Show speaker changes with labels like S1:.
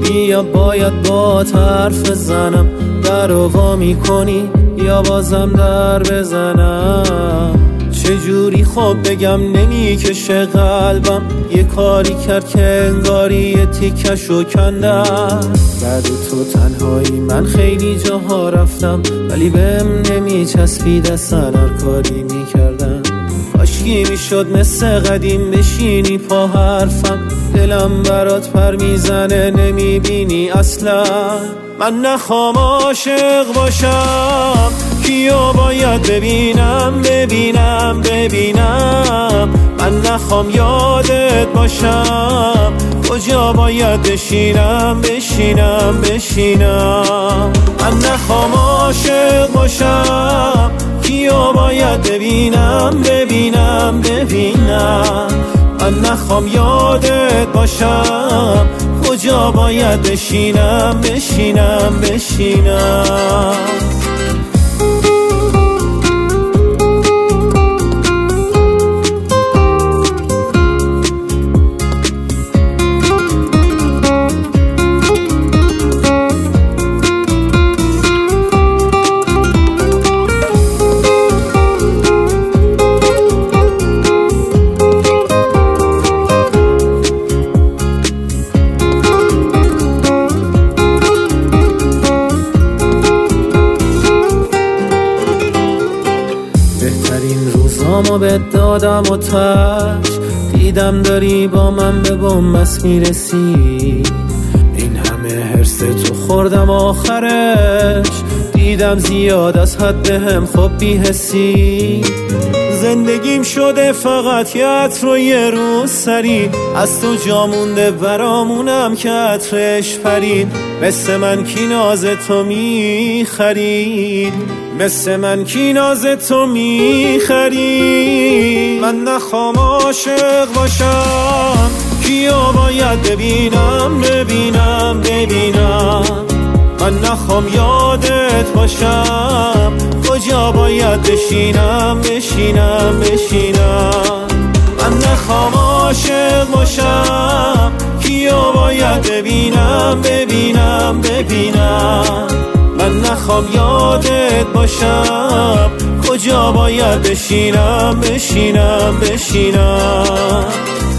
S1: یا باید با حرف بزنم، در وا میکنی یا بازم در بزنم؟ چجوری خوب بگم نمیکشه قلبم، یه کاری کرد که انگاری یه تیکشو کندم. بعد تو تنهایی من خیلی جاها رفتم، ولی بهم نمیچسبید اصلا هر کاری میکردم. کاشکی میشد مثل قدیم بشینی پا حرفم، دلم برات پر میزنه نمیبینی اصلا. من نخوام عاشق باشم، کیو باید ببینم ببینم ببینم؟ من نخوام یادت باشم، کجا باید بشینم بشینم بشینم؟ من نخوام عاشق باشم، کیو باید ببینم ببینم ببینم؟ من نخوام یادت باشم، کجا باید بشینم بشینم بشینم؟ بهترین روزامو بهت دادم و تش، دیدم داری با من به بنبست میرسی. این همه حرص تو خوردم آخرش، دیدم زیاد از حد هم خب بی‌حسی. زندگیم شده فقط یه عطر و یه روز سری، از تو جا مونده برامونم که عطرش پرید. مثل من کی ناز تو میخرید، مثل من کی ناز تو میخرید؟ من نخوام عاشق باشم، کیو باید ببینم ببینم ببینم؟ من نخوام یادت باشم، کجا باید بشینم بشینم بشینم؟ من نخوام عاشق باشم، کیو باید ببینم ببینم ببینم؟ من نخوام یادت باشم، کجا باید بشینم بشینم بشینم؟